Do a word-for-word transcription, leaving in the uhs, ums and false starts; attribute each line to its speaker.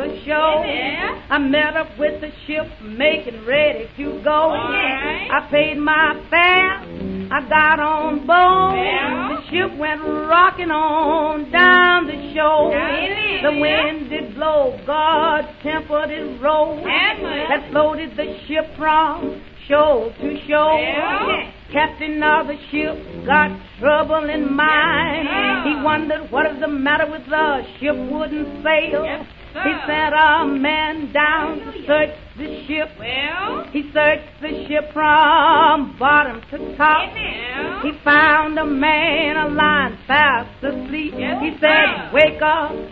Speaker 1: the show.
Speaker 2: Yeah.
Speaker 1: I met up with the ship, making ready to go.
Speaker 2: All right.
Speaker 1: I paid my fare, I got on board.
Speaker 2: Yeah.
Speaker 1: The ship went rocking on down the shore.
Speaker 2: Yeah.
Speaker 1: The wind did blow, God tempered it roll.
Speaker 2: Yeah.
Speaker 1: That floated the ship from shore to shore.
Speaker 2: Yeah.
Speaker 1: Captain of the ship got trouble in mind.
Speaker 2: Yeah.
Speaker 1: He wondered what is the matter with the ship wouldn't sail.
Speaker 2: Yes, sir.
Speaker 1: He sent a man down to search the ship.
Speaker 2: Well,
Speaker 1: He searched the ship from bottom to top.
Speaker 2: yeah.
Speaker 1: He found a man lying fast asleep.
Speaker 2: Yes,
Speaker 1: He
Speaker 2: sir.
Speaker 1: said, wake up,